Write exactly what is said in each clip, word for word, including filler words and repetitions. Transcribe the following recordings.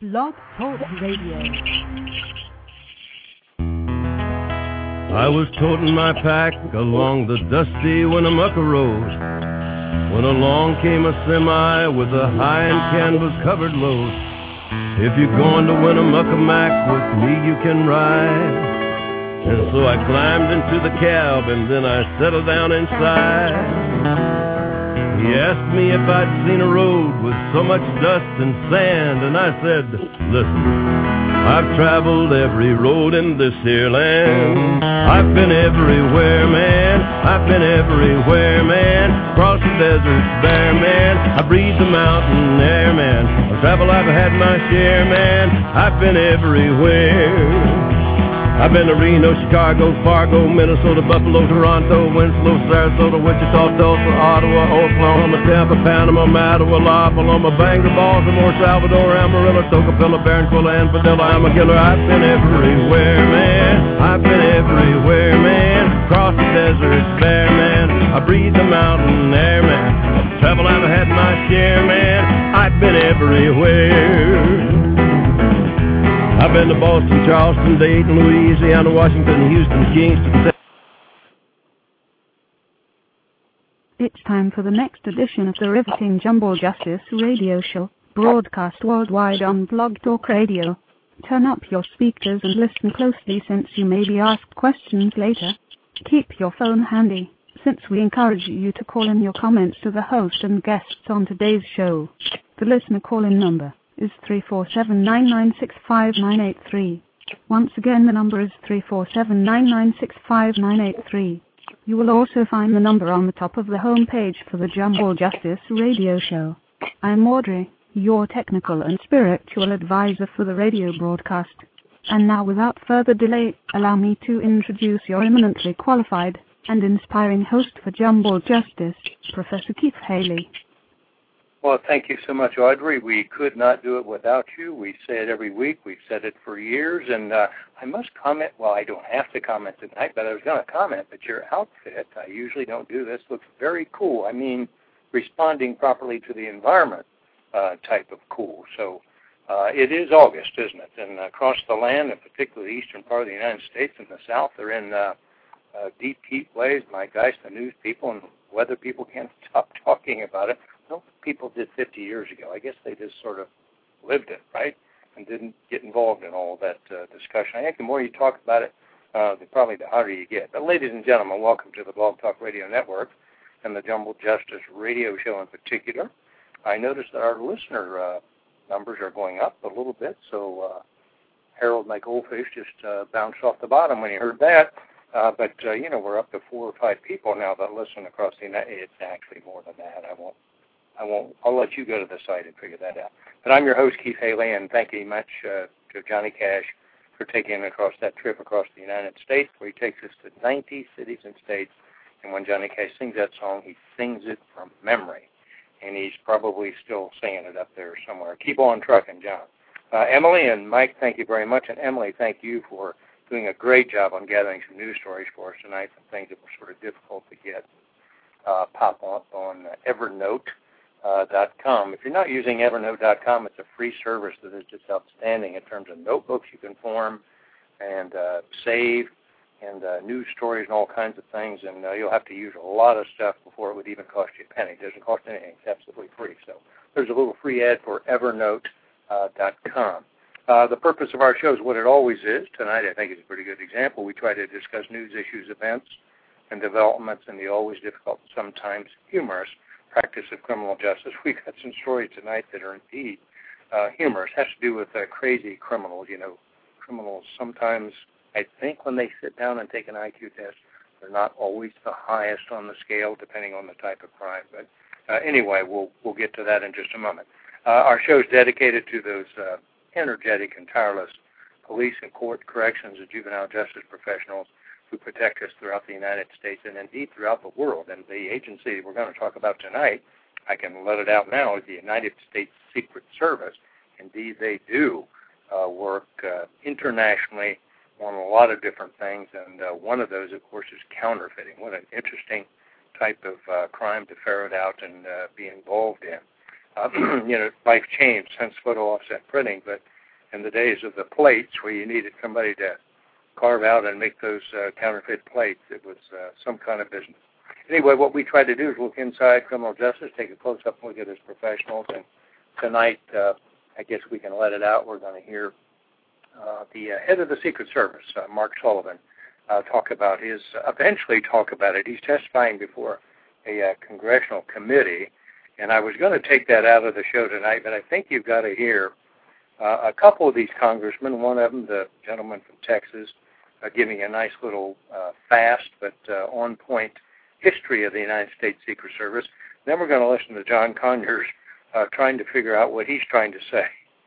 Blog Talk Radio. I was toting my pack along the dusty Winnemucca Road when along came a semi with a high and canvas-covered load. If you're going to Winnemucca Mac, with me you can ride. And so I climbed into the cab and then I settled down inside. He asked me if I'd seen a road with so much dust and sand, and I said, listen, I've traveled every road in this here land. I've been everywhere, man. I've been everywhere, man. Across the deserts bare, man. I breathe the mountain air, man. Of travel I've had my share, man. I've been everywhere. I've been to Reno, Chicago, Fargo, Minnesota, Buffalo, Toronto, Winslow, Sarasota, Wichita, Tulsa, Ottawa, Oklahoma, Tampa, Panama, Mattawa, La Paloma, Bangor, Baltimore, Salvador, Amarillo, Tocopilla, Barranquilla, and Padilla. I'm a killer. I've been everywhere, man. I've been everywhere, man. Across the deserts bare, man. I breathe the mountain air, man. Of travel I've had my share, man. I've been everywhere. I've been to Boston, Charleston, Dayton, Louisiana, Washington, Houston, Kingston. It's time for the next edition of the riveting Jumbo Justice radio show, broadcast worldwide on Blog Talk Radio. Turn up your speakers and listen closely, since you may be asked questions later. Keep your phone handy, since we encourage you to call in your comments to the host and guests on today's show. The listener call-in number is three four seven, nine nine six, five nine eight three. Once again, the number is three four seven, nine nine six, five nine eight three. You will also find the number on the top of the home page for the Jumbo Justice radio show. I'm Audrey, your technical and spiritual advisor for the radio broadcast. And now, without further delay, allow me to introduce your eminently qualified and inspiring host for Jumbo Justice, Professor Keith Haley. Well, thank you so much, Audrey. We could not do it without you. We say it every week. We've said it for years. And uh, I must comment, well, I don't have to comment tonight, but I was going to comment that your outfit, I usually don't do this, looks very cool. I mean, responding properly to the environment uh, type of cool. So uh, it is August, isn't it? And across the land, and particularly the eastern part of the United States and the South, they're in uh, uh, deep heat waves. My gosh, the news people and weather people can't stop talking about it. No, people did fifty years ago. I guess they just sort of lived it, right, and didn't get involved in all that uh, discussion. I think the more you talk about it, uh, the, probably the harder you get. But ladies and gentlemen, welcome to the Blog Talk Radio Network and the Jumbo Justice radio show in particular. I noticed that our listener uh, numbers are going up a little bit, so uh, Harold, my goldfish, just uh, bounced off the bottom when he heard that. Uh, but, uh, you know, we're up to four or five people now that listen across the United States. It's actually more than that. I won't. I won't. I'll let you go to the site and figure that out. But I'm your host, Keith Haley, and thank you much uh, to Johnny Cash for taking across that trip across the United States, where he takes us to ninety cities and states. And when Johnny Cash sings that song, he sings it from memory, and he's probably still singing it up there somewhere. Keep on trucking, John. Uh, Emily and Mike, thank you very much, and Emily, thank you for doing a great job on gathering some news stories for us tonight, some things that were sort of difficult to get uh, pop up on uh, Evernote. Uh, dot com. If you're not using Evernote dot com, it's a free service that is just outstanding in terms of notebooks you can form and uh, save and uh, news stories and all kinds of things, and uh, you'll have to use a lot of stuff before it would even cost you a penny. It doesn't cost anything. It's absolutely free. So there's a little free ad for Evernote dot com. Uh, the purpose of our show is what it always is. Tonight, I think, is a pretty good example. We try to discuss news, issues, events, and developments in the always difficult and sometimes humorous practice of criminal justice. We've got some stories tonight that are indeed uh, humorous. It has to do with uh, crazy criminals. You know, criminals sometimes, I think when they sit down and take an I Q test, they're not always the highest on the scale, depending on the type of crime. But uh, anyway, we'll we'll get to that in just a moment. Uh, our show is dedicated to those uh, energetic and tireless police and court corrections and juvenile justice professionals who protect us throughout the United States and indeed throughout the world. And the agency we're going to talk about tonight, I can let it out now, is the United States Secret Service. Indeed, they do uh, work uh, internationally on a lot of different things, and uh, one of those, of course, is counterfeiting. What an interesting type of uh, crime to ferret out and uh, be involved in. uh, you know, life changed since photo offset printing, but in the days of the plates where you needed somebody to carve out and make those uh, counterfeit plates, it was uh, some kind of business. Anyway, what we try to do is look inside criminal justice, take a close-up look at it as professionals, and tonight, uh, I guess we can let it out. We're going to hear uh, the uh, head of the Secret Service, uh, Mark Sullivan, uh, talk about his, uh, eventually talk about it. He's testifying before a uh, congressional committee, and I was going to take that out of the show tonight, but I think you've got to hear uh, a couple of these congressmen, one of them, the gentleman from Texas, uh, giving a nice little uh, fast but uh, on-point history of the United States Secret Service. Then we're going to listen to John Conyers uh, trying to figure out what he's trying to say.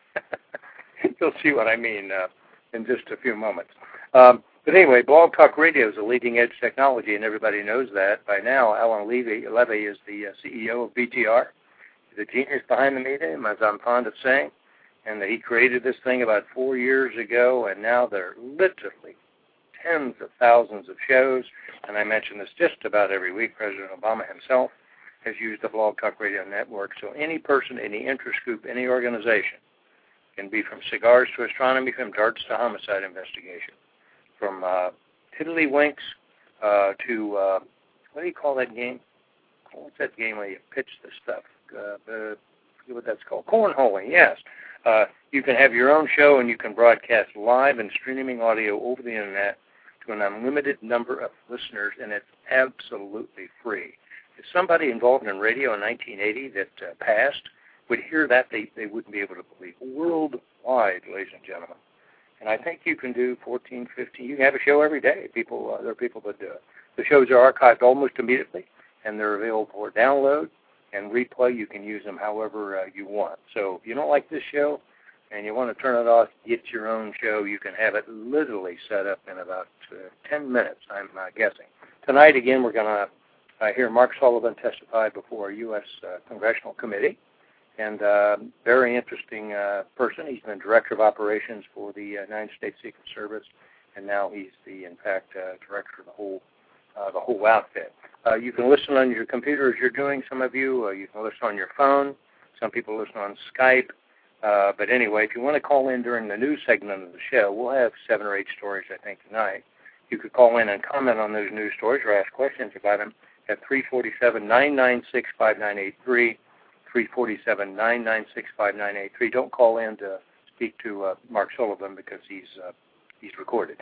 You'll see what I mean uh, in just a few moments. Um, but anyway, Blog Talk Radio is a leading-edge technology, and everybody knows that by now. Alan Levy, Levy is the uh, C E O of B T R, the genius behind the medium, as I'm fond of saying, and that he created this thing about four years ago, and now there are literally tens of thousands of shows, and I mention this just about every week. President Obama himself has used the Blog Talk Radio Network, so any person, any interest group, any organization can be from cigars to astronomy, from darts to homicide investigation, from uh, tiddlywinks uh, to, uh, what do you call that game? What's that game where you pitch the stuff? Uh, uh, forget what that's called. Cornholing, yes. Uh, you can have your own show, and you can broadcast live and streaming audio over the Internet to an unlimited number of listeners, and it's absolutely free. If somebody involved in radio in nineteen eighty that uh, passed would hear that, they, they wouldn't be able to believe. Worldwide, ladies and gentlemen. And I think you can do fourteen, fifteen. You can have a show every day. People, uh, there are people that do it. The shows are archived almost immediately, and they're available for download and replay. You can use them however uh, you want. So if you don't like this show and you want to turn it off, get your own show, you can have it literally set up in about uh, ten minutes, I'm uh, guessing. Tonight, again, we're going to uh, hear Mark Sullivan testify before a U S Uh, congressional committee. And uh, very interesting uh, person. He's been director of operations for the uh, United States Secret Service, and now he's the, in fact, uh, director of the whole uh, the whole outfit. Uh, you can listen on your computer as you're doing. Some of you, uh, you can listen on your phone. Some people listen on Skype. Uh, but anyway, if you want to call in during the news segment of the show, we'll have seven or eight stories, I think, tonight. You could call in and comment on those news stories or ask questions about them at three four seven, nine nine six, five nine eight three. three four seven, nine nine six, five nine eight three. Don't call in to speak to uh, Mark Sullivan because he's uh, he's recorded.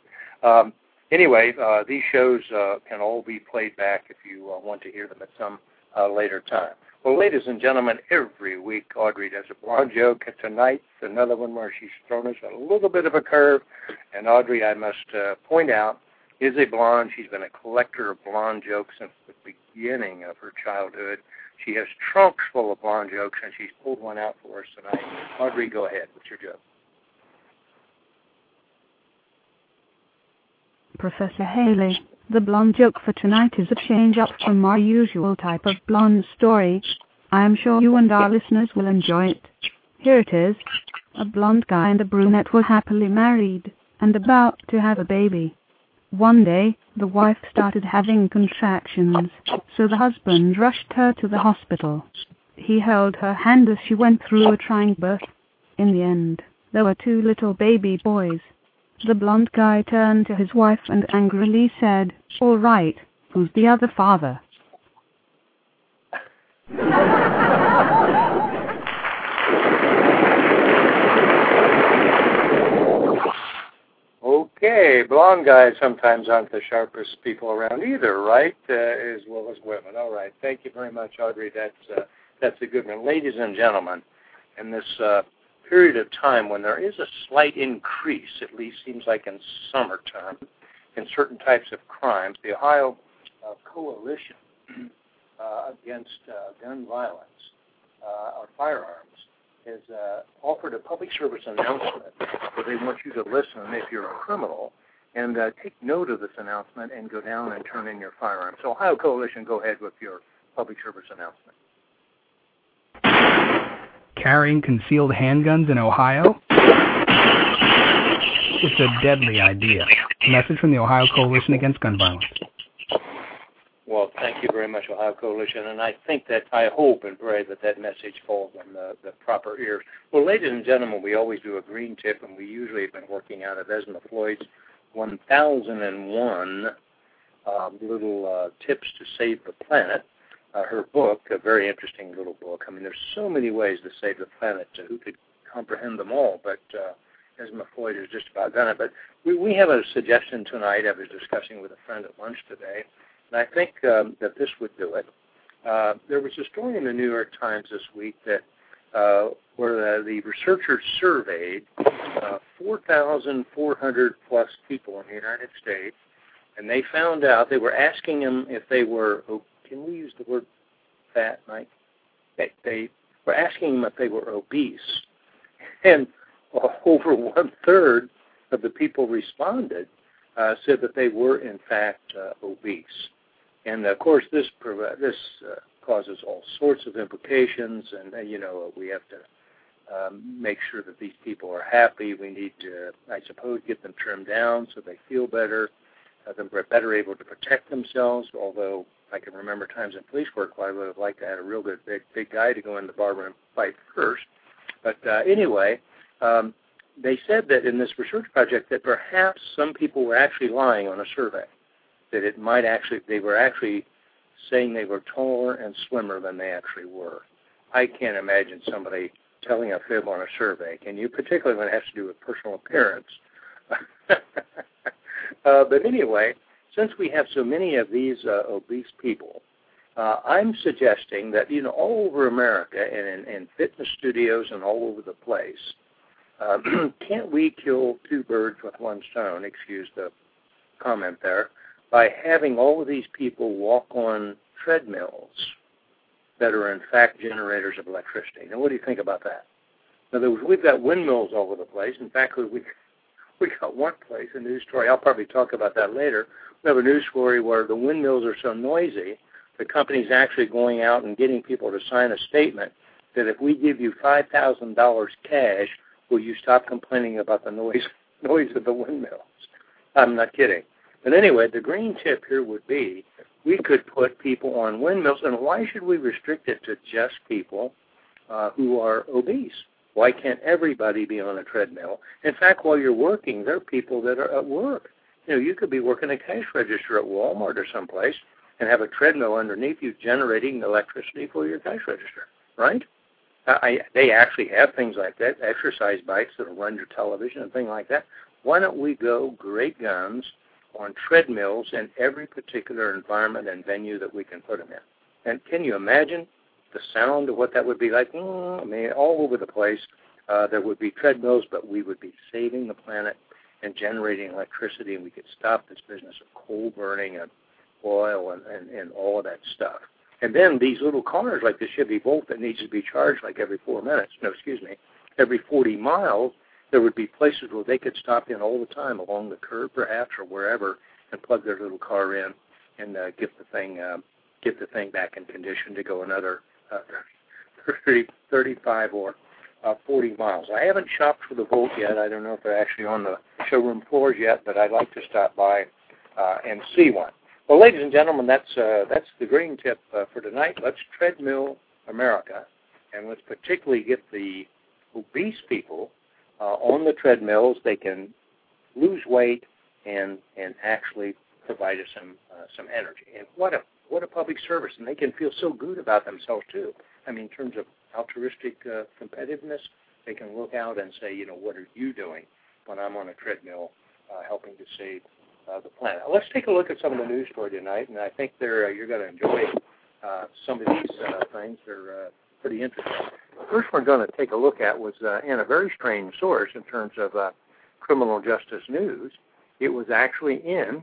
um, anyway, uh, these shows uh, can all be played back if you uh, want to hear them at some uh, later time. Well, ladies and gentlemen, every week Audrey does a blonde joke. Tonight's another one where she's thrown us a little bit of a curve. And Audrey, I must uh, point out, is a blonde. She's been a collector of blonde jokes since the beginning of her childhood. She has trunks full of blonde jokes, and she's pulled one out for us tonight. Audrey, go ahead. What's your joke? Professor Haley, the blonde joke for tonight is a change up from our usual type of blonde story. I am sure you and our listeners will enjoy it. Here it is. A blonde guy and a brunette were happily married and about to have a baby. One day, the wife started having contractions, so the husband rushed her to the hospital. He held her hand as she went through a trying birth. In the end, there were two little baby boys. The blonde guy turned to his wife and angrily said, "All right, who's the other father?" Okay, blonde guys sometimes aren't the sharpest people around either, right? Uh, as well as women. All right, thank you very much, Audrey. That's uh, that's a good one. Ladies and gentlemen, in this uh, period of time when there is a slight increase, at least seems like in summertime, in certain types of crimes, the Ohio uh, Coalition uh, Against uh, Gun Violence uh, or Firearms has uh, offered a public service announcement where they want you to listen if you're a criminal and uh, take note of this announcement and go down and turn in your firearm. So Ohio Coalition, go ahead with your public service announcement. Carrying concealed handguns in Ohio? It's a deadly idea. Message from the Ohio Coalition Against Gun Violence. Well, thank you very much, Ohio Coalition, and I think that, I hope and pray that that message falls on the, the proper ears. Well, ladies and gentlemen, we always do a green tip, and we usually have been working out of Esma Floyd's one thousand one um, little uh, tips to save the planet. Uh, her book, a very interesting little book. I mean, there's so many ways to save the planet. Uh, who could comprehend them all? But uh, Esma Floyd has just about done it. But we, we have a suggestion tonight. I was discussing with a friend at lunch today, and I think um, that this would do it. Uh, there was a story in the New York Times this week that uh, where the, the researchers surveyed uh, four thousand four hundred plus people in the United States, and they found out, they were asking them if they were, can we use the word fat, Mike? They, they were asking them if they were obese. And uh, over one-third of the people responded uh, said that they were, in fact, uh, obese. And, of course, this this uh, causes all sorts of implications, and, uh, you know, we have to um, make sure that these people are happy. We need to, I suppose, get them trimmed down so they feel better, uh, they're better able to protect themselves, although I can remember times in police work where I would have liked to have a real good big, big guy to go in the barber and fight first. But uh, anyway, um, they said that in this research project that perhaps some people were actually lying on a survey, that it might actually, they were actually saying they were taller and slimmer than they actually were. I can't imagine somebody telling a fib on a survey, can you, particularly when it has to do with personal appearance. uh, but anyway, since we have so many of these uh, obese people, uh, I'm suggesting that, you know, all over America and in, in fitness studios and all over the place, uh, can't we kill two birds with one stone, excuse the comment there, by having all of these people walk on treadmills that are in fact generators of electricity? Now, what do you think about that? In other words, we've got windmills all over the place. In fact, we we got one place, a news story, I'll probably talk about that later. We have a news story where the windmills are so noisy, the company's actually going out and getting people to sign a statement that if we give you five thousand dollars cash, will you stop complaining about the noise noise of the windmills? I'm not kidding. But anyway, the green tip here would be we could put people on windmills, and why should we restrict it to just people uh, who are obese? Why can't everybody be on a treadmill? In fact, while you're working, there are people that are at work. You know, you could be working a cash register at Walmart or someplace and have a treadmill underneath you generating electricity for your cash register, right? I, they actually have things like that, exercise bikes that will run your television and things like that. Why don't we go great guns on treadmills in every particular environment and venue that we can put them in? And can you imagine the sound of what that would be like? Mm, I mean, all over the place, uh, there would be treadmills, but we would be saving the planet and generating electricity, and we could stop this business of coal burning and oil and, and, and all of that stuff. And then these little cars like the Chevy Volt that needs to be charged like every four minutes, no, excuse me, every forty miles, there would be places where they could stop in all the time along the curb perhaps or wherever and plug their little car in and uh, get the thing uh, get the thing back in condition to go another uh, thirty, thirty-five or uh, forty miles. I haven't shopped for the Volt yet. I don't know if they're actually on the showroom floors yet, but I'd like to stop by uh, and see one. Well, ladies and gentlemen, that's uh, that's the green tip uh, for tonight. Let's treadmill America, and let's particularly get the obese people uh, on the treadmills. They can lose weight and and actually provide us some uh, some energy. And what a what a public service, and they can feel so good about themselves too. I mean, in terms of altruistic uh, competitiveness, they can look out and say, you know, what are you doing when I'm on a treadmill uh, helping to save Uh, the planet. Let's take a look at some of the news story tonight, and I think they're, uh, you're going to enjoy uh, some of these uh, things. They're uh, pretty interesting. The first one we're going to take a look at was uh, in a very strange source in terms of uh, criminal justice news. It was actually in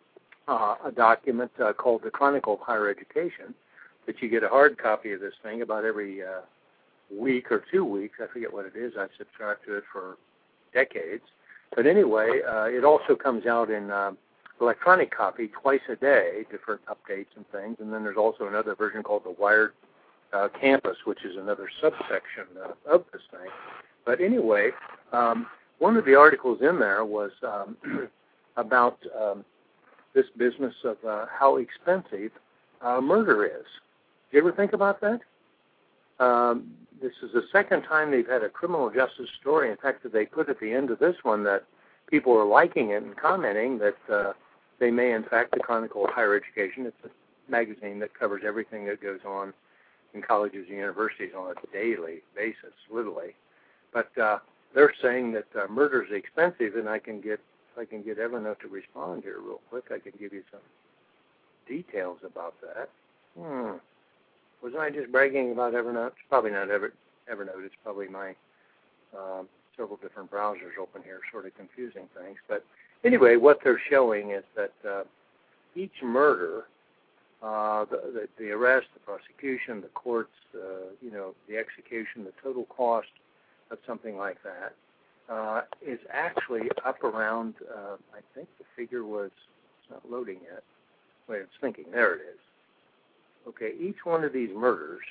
uh, a document uh, called the Chronicle of Higher Education, that you get a hard copy of this thing about every uh, week or two weeks. I forget what it is. I've subscribed to it for decades. But anyway, uh, it also comes out in uh, electronic copy twice a day, different updates and things. And then there's also another version called the Wired uh, Campus, which is another subsection uh, of this thing. But anyway, um, one of the articles in there was um, about um, this business of uh, how expensive uh, murder is. Do you ever think about that? Um, this is the second time they've had a criminal justice story. In fact, they put at the end of this one that people are liking it and commenting that uh, they may, in fact, the Chronicle of Higher Education, it's a magazine that covers everything that goes on in colleges and universities on a daily basis, literally. But uh, they're saying that uh, murder is expensive, and I can get, if I can get Evernote to respond here real quick, I can give you some details about that. Hmm. Wasn't I just bragging about Evernote? It's probably not Ever, Evernote. It's probably my um, several different browsers open here, sort of confusing things. But anyway, what they're showing is that uh, each murder, uh, the, the, the arrest, the prosecution, the courts, uh, you know, the execution, the total cost of something like that uh, is actually up around, uh, I think the figure was, it's not loading yet. Wait, it's thinking. There it is. Okay, each one of these murders,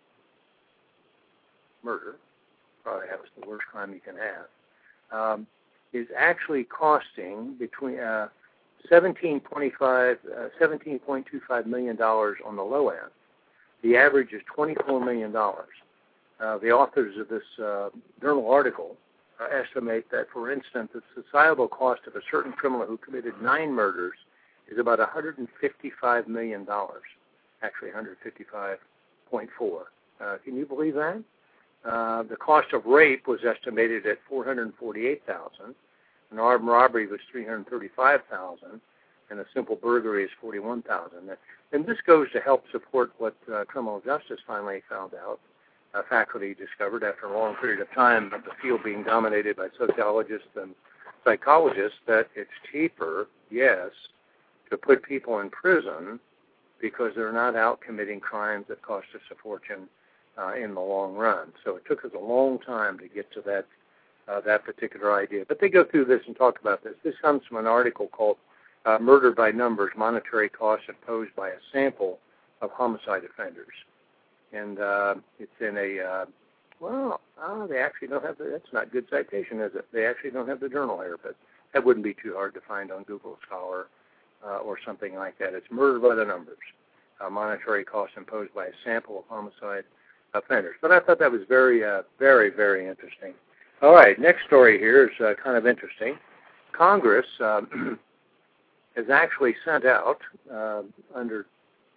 murder, probably has the worst crime you can have, um, is actually costing between uh, seventeen point two five million dollars on the low end. The average is twenty-four million dollars. Uh, the authors of this uh, journal article uh, estimate that, for instance, the societal cost of a certain criminal who committed nine murders is about one hundred fifty-five million dollars. Actually, one hundred fifty-five point four. Uh, can you believe that? Uh, the cost of rape was estimated at four hundred forty-eight thousand dollars. An armed robbery was three hundred thirty-five thousand dollars, and a simple burglary is forty-one thousand dollars. And this goes to help support what uh, criminal justice finally found out. Uh, faculty discovered after a long period of time of the field being dominated by sociologists and psychologists that it's cheaper, yes, to put people in prison because they're not out committing crimes that cost us a fortune uh, in the long run. So it took us a long time to get to that uh, that particular idea. But they go through this and talk about this. This comes from an article called uh, Murder by Numbers, Monetary Costs Imposed by a Sample of Homicide Offenders. And uh, it's in a, uh, well, oh, they actually don't have the, that's not good citation, is it? They actually don't have the journal here, but that wouldn't be too hard to find on Google Scholar Uh, or something like that. It's Murder by the Numbers, uh, monetary costs imposed by a sample of homicide offenders. But I thought that was very, uh, very, very interesting. All right, next story here is uh, kind of interesting. Congress um, has actually sent out uh, under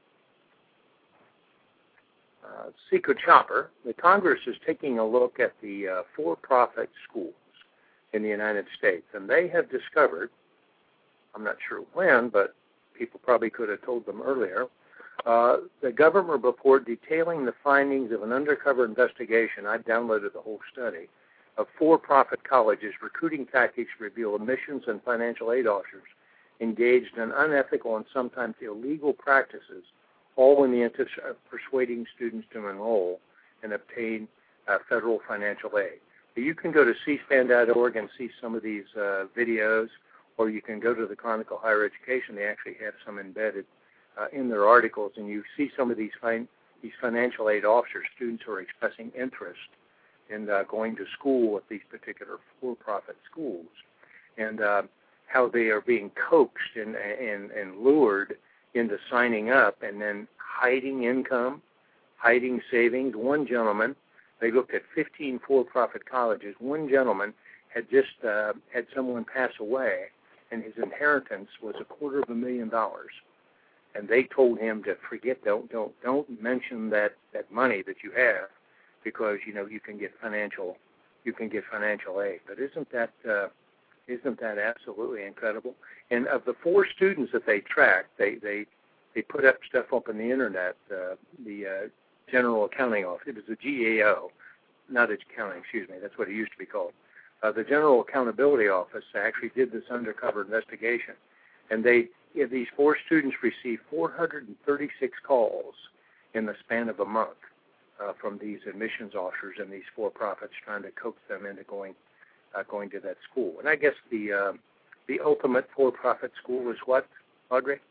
uh, Secret Chopper, the Congress is taking a look at the uh, for-profit schools in the United States, and they have discovered, I'm not sure when, but people probably could have told them earlier, uh, the government report detailing the findings of an undercover investigation, I've downloaded the whole study, of for-profit colleges recruiting tactics reveal admissions and financial aid officers engaged in unethical and sometimes illegal practices, all in the interest of persuading students to enroll and obtain uh, federal financial aid. So you can go to c span dot org and see some of these uh, videos, or you can go to the Chronicle of Higher Education. They actually have some embedded uh, in their articles, and you see some of these fin- these financial aid officers, students who are expressing interest in uh, going to school at these particular for-profit schools, and uh, how they are being coaxed and, and, and lured into signing up and then hiding income, hiding savings. One gentleman, they looked at fifteen for-profit colleges. One gentleman had just uh, had someone pass away, and his inheritance was a quarter of a million dollars. And they told him to forget, don't don't don't mention that, that money that you have, because you know you can get financial you can get financial aid. But isn't that uh, isn't that absolutely incredible? And of the four students that they tracked, they they, they put up stuff up on the internet. Uh, the uh, General Accounting Office, it was the G A O, not accounting, excuse me. That's what it used to be called. Uh, the General Accountability Office actually did this undercover investigation, and they yeah, these four students received four hundred thirty-six calls in the span of a month uh, from these admissions officers and these for-profits trying to coax them into going uh, going to that school. And I guess the uh, the ultimate for-profit school is what, Audrey?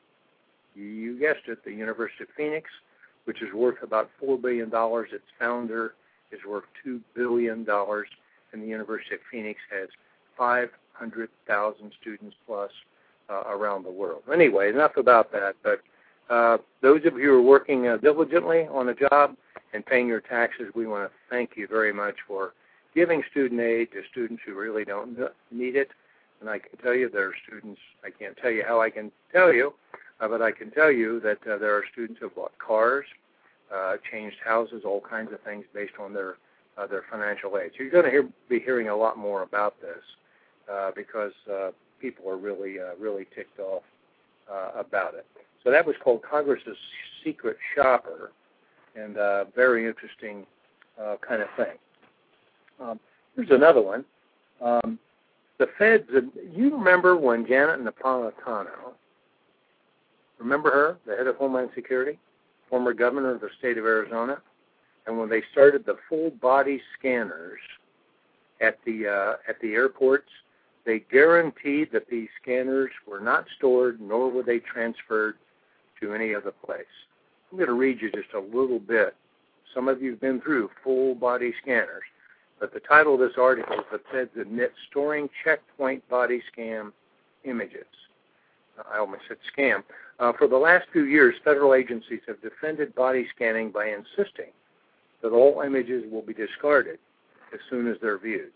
You guessed it, the University of Phoenix, which is worth about four billion dollars. Its founder is worth two billion dollars. And the University of Phoenix has five hundred thousand students plus uh, around the world. Anyway, enough about that, but Uh, those of you who are working uh, diligently on a job and paying your taxes, we want to thank you very much for giving student aid to students who really don't need it. And I can tell you there are students, I can't tell you how I can tell you, uh, but I can tell you that uh, there are students who have bought cars, uh, changed houses, all kinds of things based on their uh, their financial aid. So you're going to hear, be hearing a lot more about this uh, because uh, people are really, uh, really ticked off uh, about it. So that was called Congress's Secret Shopper, and a uh, very interesting uh, kind of thing. Um, here's another one. Um, the feds, uh, you remember when Janet Napolitano, remember her, the head of Homeland Security, former governor of the state of Arizona, and when they started the full body scanners at the uh, at the airports, they guaranteed that these scanners were not stored, nor were they transferred to any other place. I'm going to read you just a little bit. Some of you have been through full body scanners, but the title of this article is "The Feds Admit Storing Checkpoint Body Scan Images." I almost said scam. Uh, for the last few years, federal agencies have defended body scanning by insisting that all images will be discarded as soon as they're viewed.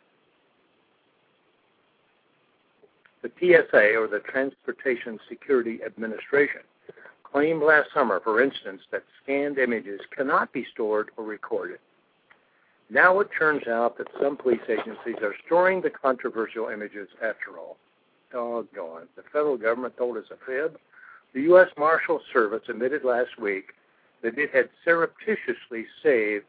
The T S A, or the Transportation Security Administration, claimed last summer, for instance, that scanned images cannot be stored or recorded. Now it turns out that some police agencies are storing the controversial images after all. Doggone. The federal government told us a fib. The U S Marshal Service admitted last week that it had surreptitiously saved,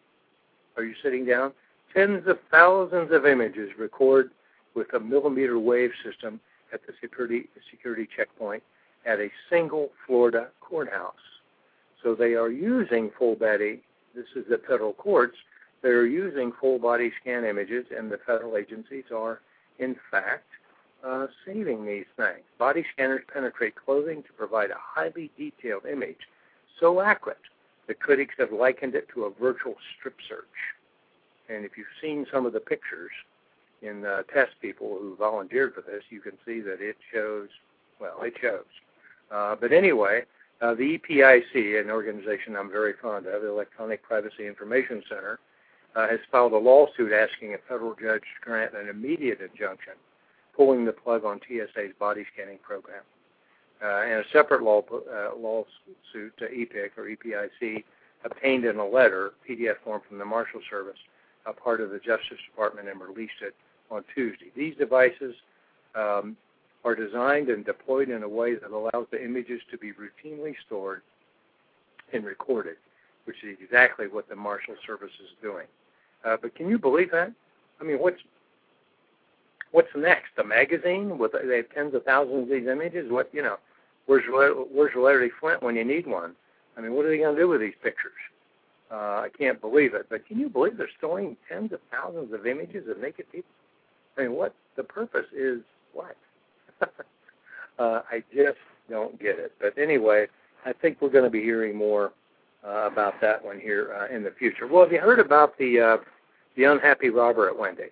are you sitting down, tens of thousands of images recorded with a millimeter wave system at the security security checkpoint at a single Florida courthouse. So they are using full body, this is the federal courts, they are using full body scan images, and the federal agencies are, in fact, uh, saving these things. Body scanners penetrate clothing to provide a highly detailed image, so accurate that critics have likened it to a virtual strip search. And if you've seen some of the pictures in uh, test people who volunteered for this, you can see that it shows, well, it shows. Uh, but anyway, uh, the E P I C, an organization I'm very fond of, the Electronic Privacy Information Center, uh, has filed a lawsuit asking a federal judge to grant an immediate injunction, pulling the plug on T S A's body scanning program. Uh, and a separate law, uh, lawsuit, uh, E P I C or E P I C, obtained in a letter, P D F form from the Marshal Service, a part of the Justice Department, and released it on Tuesday. These devices um, are designed and deployed in a way that allows the images to be routinely stored and recorded, which is exactly what the Marshal Service is doing. Uh, but can you believe that? I mean, what's what's next? A magazine with they have tens of thousands of these images? What you know? Where's where's Larry Flint when you need one? I mean, what are they going to do with these pictures? Uh, I can't believe it. But can you believe they're storing tens of thousands of images of naked people? I mean, what the purpose is? What? uh, I just don't get it. But anyway, I think we're going to be hearing more uh, about that one here uh, in the future. Well, have you heard about the uh, the unhappy robber at Wendy's?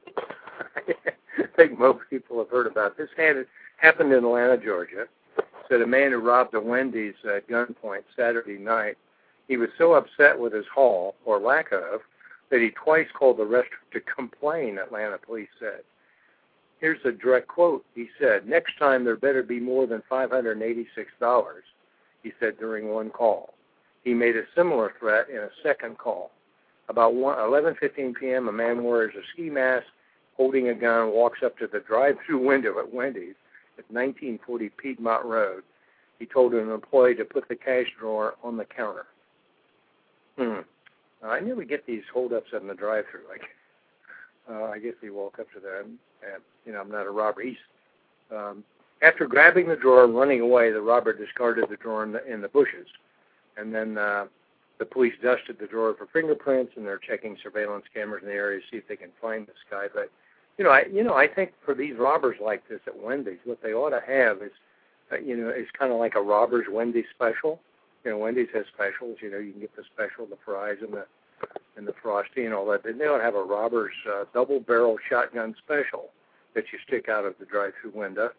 I think most people have heard about this. It happened in Atlanta, Georgia. So the man who robbed a Wendy's at gunpoint Saturday night, he was so upset with his haul, or lack of, that he twice called the restaurant to complain, Atlanta police said. Here's a direct quote. He said, "Next time there better be more than five hundred eighty-six dollars, he said during one call. He made a similar threat in a second call. About eleven fifteen p.m., a man wears a ski mask, holding a gun, walks up to the drive-through window at Wendy's at nineteen forty Piedmont Road. He told an employee to put the cash drawer on the counter." Hmm. I never get these hold-ups in the drive-through. Like, uh, I guess they walk up to them, and, you know, I'm not a robber. He's, um, after grabbing the drawer and running away, the robber discarded the drawer in the, in the bushes. And then uh, the police dusted the drawer for fingerprints, and they're checking surveillance cameras in the area to see if they can find this guy. But, you know, I, you know, I think for these robbers like this at Wendy's, what they ought to have is, uh, you know, is kind of like a robber's Wendy's special. You know, Wendy's has specials. You know, you can get the special, the fries and the and the Frosty and all that. They don't have a robber's uh, double-barrel shotgun special that you stick out of the drive-through window.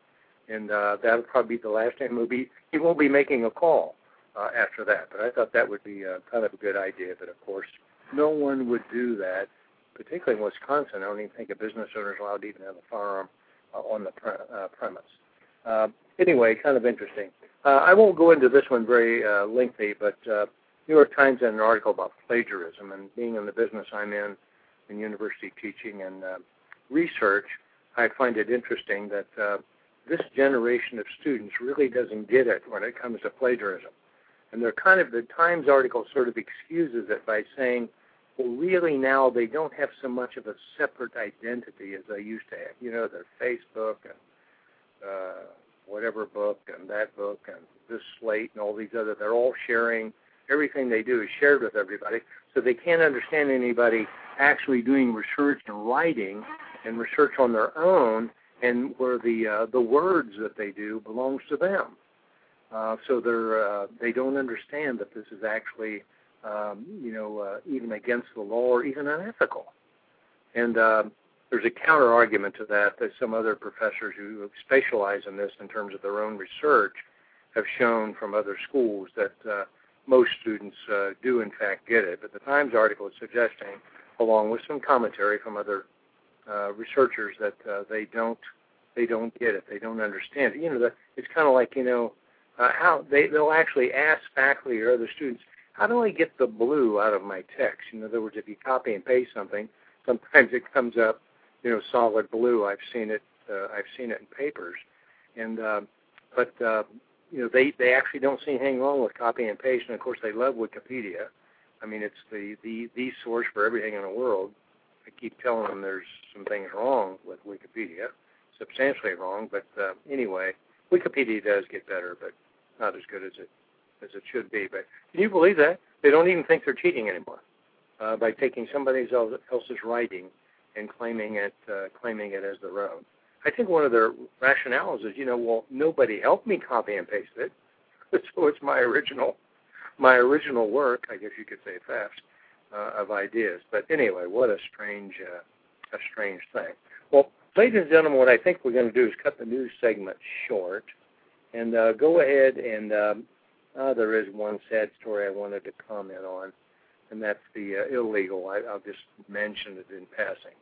and uh, that'll probably be the last time he'll be, he won't be making a call uh, after that. But I thought that would be uh, kind of a good idea. But, of course, no one would do that, particularly in Wisconsin. I don't even think a business owner is allowed to even have a firearm uh, on the pre- uh, premise. Uh, anyway, kind of interesting. Uh, I won't go into this one very uh, lengthy, but uh, New York Times had an article about plagiarism, and being in the business I'm in, in university teaching and uh, research, I find it interesting that uh, this generation of students really doesn't get it when it comes to plagiarism. And they're kind of, the Times article sort of excuses it by saying, well, really now they don't have so much of a separate identity as they used to have. You know, their Facebook and uh, whatever book and that book and this slate and all these other, they're all sharing, everything they do is shared with everybody, so they can't understand anybody actually doing research and writing and research on their own, and where the uh, the words that they do belongs to them. Uh, so they're uh, they don't understand that this is actually um, you know uh, even against the law or even unethical. And uh, there's a counter argument to that that some other professors who specialize in this in terms of their own research have shown from other schools that uh, most students uh, do in fact get it. But the Times article is suggesting, along with some commentary from other uh, researchers, that uh, they don't they don't get it. They don't understand it. You know, the, it's kind of like, you know, uh, how they, they'll actually ask faculty or other students, how do I get the blue out of my text? In other words, if you copy and paste something, sometimes it comes up, you know, solid blue. I've seen it. Uh, I've seen it in papers, and uh, but uh, you know, they, they actually don't see anything wrong with copy and paste. And of course, they love Wikipedia. I mean, it's the, the, the source for everything in the world. I keep telling them there's some things wrong with Wikipedia, substantially wrong. But uh, anyway, Wikipedia does get better, but not as good as it as it should be. But can you believe that? They don't even think they're cheating anymore uh, by taking somebody else's writing and claiming it, uh, claiming it as their own. I think one of their rationales is, you know, well, nobody helped me copy and paste it, so it's my original, my original work. I guess you could say theft uh, of ideas. But anyway, what a strange, uh, a strange thing. Well, ladies and gentlemen, what I think we're going to do is cut the news segment short and uh, go ahead and um, uh, there is one sad story I wanted to comment on, and that's the uh, illegal. I, I'll just mention it in passing.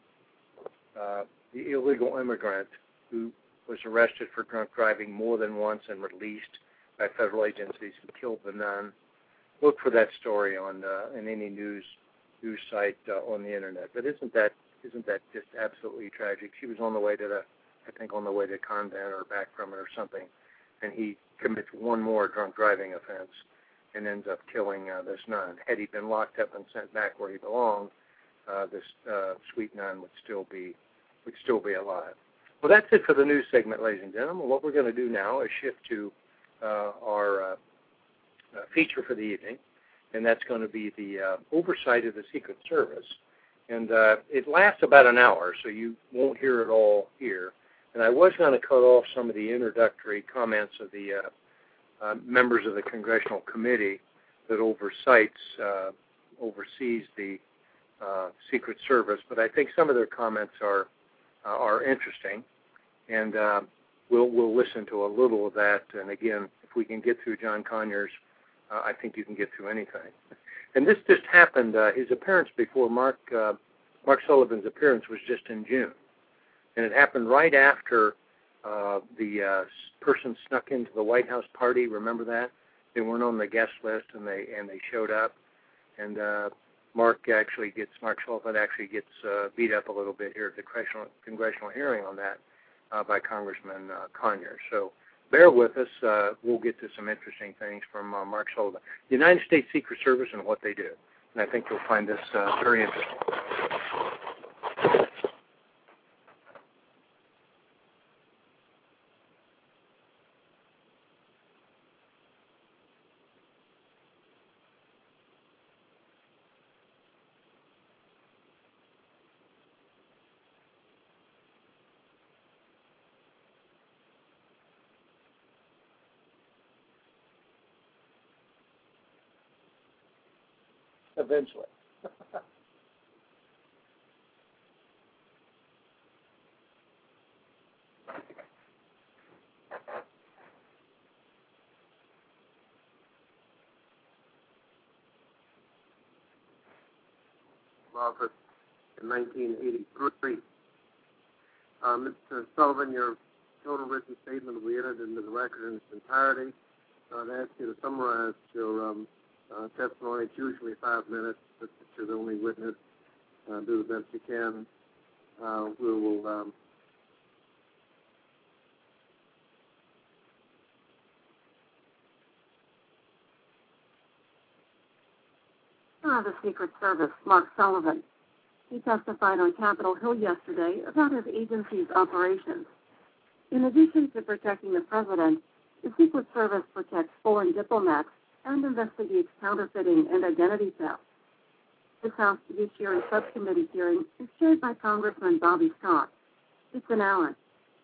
Uh, the illegal immigrant who was arrested for drunk driving more than once and released by federal agencies and killed the nun. Look for that story on uh, in any news news site uh, on the internet. But isn't that isn't that just absolutely tragic? She was on the way to the, I think on the way to Convent or back from it or something, and he commits one more drunk driving offense and ends up killing uh, this nun. Had he been locked up and sent back where he belonged, uh, this uh, sweet nun would still be would still be alive. Well, that's it for the news segment, ladies and gentlemen. What we're going to do now is shift to uh, our uh, uh, feature for the evening, and that's going to be the uh, oversight of the Secret Service. And uh, it lasts about an hour, so you won't hear it all here. And I was going to cut off some of the introductory comments of the uh, uh, members of the Congressional Committee that oversights, uh, oversees the uh, Secret Service, but I think some of their comments are Uh, are interesting, and uh, we'll we'll listen to a little of that. And again, if we can get through John Conyers, uh, I think you can get through anything. And this just happened. Uh, his appearance before Mark uh, Mark Sullivan's appearance was just in June, and it happened right after uh, the uh, person snuck into the White House party. Remember that? They weren't on the guest list, and they and they showed up, and. Uh, Mark actually gets, Mark Sullivan actually gets uh, beat up a little bit here at the congressional, congressional hearing on that uh, by Congressman uh, Conyers. So bear with us. Uh, we'll get to some interesting things from uh, Mark Sullivan. The United States Secret Service and what they do. And I think you'll find this uh, very interesting. Eventually. office in nineteen eighty-three. Uh, Mister Sullivan, your total written statement will be entered into the record in its entirety. I'd ask you to summarize your um, uh, testimony. It's usually five minutes, but since you're the only witness, uh, do the best you can. Uh, we will um, Uh, the Secret Service, Mark Sullivan. He testified on Capitol Hill yesterday about his agency's operations. In addition to protecting the president, the Secret Service protects foreign diplomats and investigates counterfeiting and identity theft. This House Judiciary Subcommittee hearing is chaired by Congressman Bobby Scott. It's an Allen.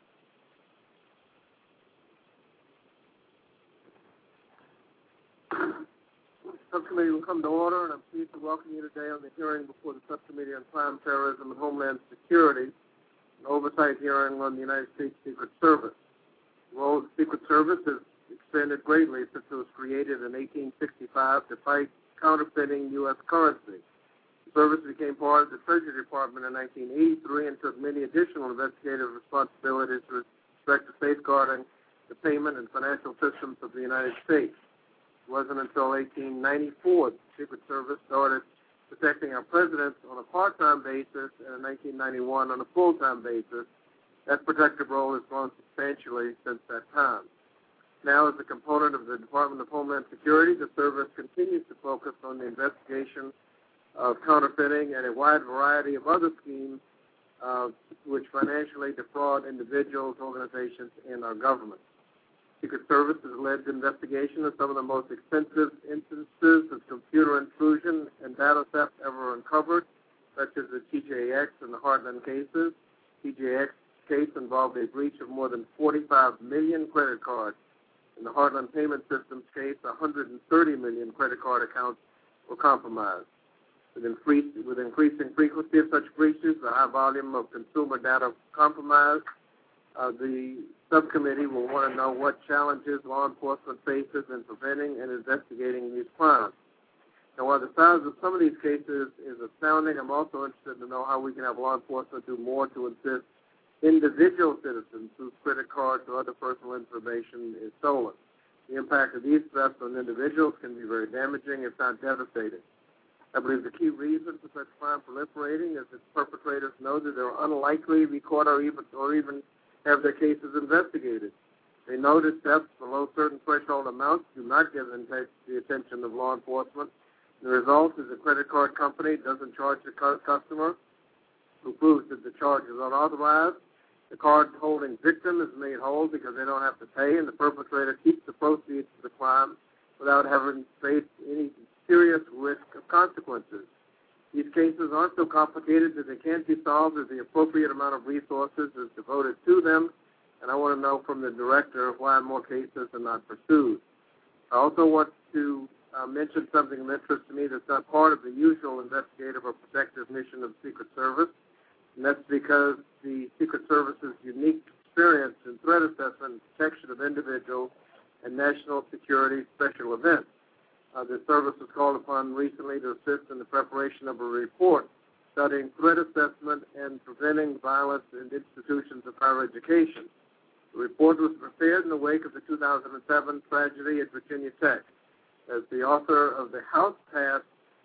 Subcommittee will come to order, and I'm pleased to welcome you today on the hearing before the Subcommittee on Crime, Terrorism, and Homeland Security, an oversight hearing on the United States Secret Service. The role of the Secret Service has expanded greatly since it was created in eighteen sixty-five to fight counterfeiting U S currency. The service became part of the Treasury Department in nineteen eighty-three and took many additional investigative responsibilities with respect to safeguarding the payment and financial systems of the United States. It wasn't until eighteen ninety-four that the Secret Service started protecting our presidents on a part-time basis, and in nineteen ninety-one on a full-time basis. That protective role has grown substantially since that time. Now, as a component of the Department of Homeland Security, the service continues to focus on the investigation of counterfeiting and a wide variety of other schemes uh, which financially defraud individuals, organizations, and our government. Secret Service has led the investigation of some of the most extensive instances of computer intrusion and data theft ever uncovered, such as the T J X and the Heartland cases. T J X case involved a breach of more than forty-five million credit cards. In the Heartland Payment Systems case, one hundred thirty million credit card accounts were compromised. With, increased, with increasing frequency of such breaches, the high volume of consumer data compromised, uh, the subcommittee will want to know what challenges law enforcement faces in preventing and investigating these crimes. Now, while the size of some of these cases is astounding, I'm also interested to know how we can have law enforcement do more to assist individual citizens whose credit cards or other personal information is stolen. The impact of these thefts on individuals can be very damaging, if not devastating. I believe the key reason for such crime proliferating is that perpetrators know that they're unlikely to be caught or even, or even have their cases investigated. They know that thefts below certain threshold amounts do not get the attention of law enforcement. The result is a credit card company doesn't charge the customer, who proves that the charge is unauthorized. The card-holding victim is made whole because they don't have to pay, and the perpetrator keeps the proceeds of the crime without having faced any serious risk of consequences. These cases aren't so complicated that they can't be solved if the appropriate amount of resources is devoted to them, and I want to know from the director why more cases are not pursued. I also want to uh, mention something of interest to me that's not part of the usual investigative or protective mission of the Secret Service, and that's because the Secret Service's unique experience in threat assessment and protection of individuals and national security special events. Uh, the service was called upon recently to assist in the preparation of a report studying threat assessment and preventing violence in institutions of higher education. The report was prepared in the wake of the two thousand seven tragedy at Virginia Tech. As the author of the House-passed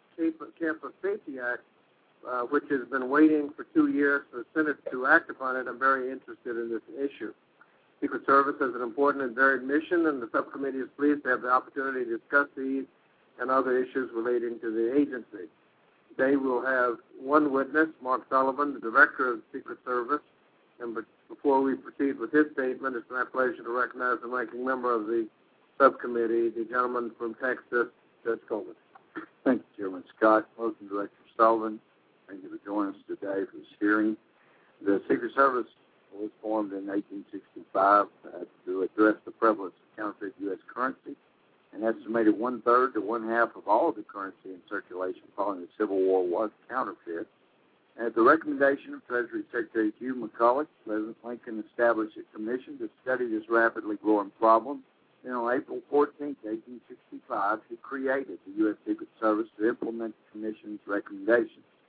Campus Safety Act, uh, which has been waiting for two years for the Senate to act upon it, I'm very interested in this issue. Secret Service has an important and varied mission, and the subcommittee is pleased to have the opportunity to discuss these and other issues relating to the agency. Today we'll have one witness, Mark Sullivan, the director of the Secret Service. And before we proceed with his statement, it's my pleasure to recognize the ranking member of the subcommittee, the gentleman from Texas, Judge Coleman. Thank you, Chairman Scott. Welcome, Director Sullivan. Thank you for joining us today for this hearing. The Secret Service was formed in eighteen sixty-five uh, to address the prevalence of counterfeit U S currency. An estimated one-third to one-half of all of the currency in circulation following the Civil War was counterfeit. And at the recommendation of Treasury Secretary Hugh McCulloch, President Lincoln established a commission to study this rapidly growing problem. And on April fourteenth, eighteen sixty-five, he created the U S Secret Service to implement the commission's recommendations.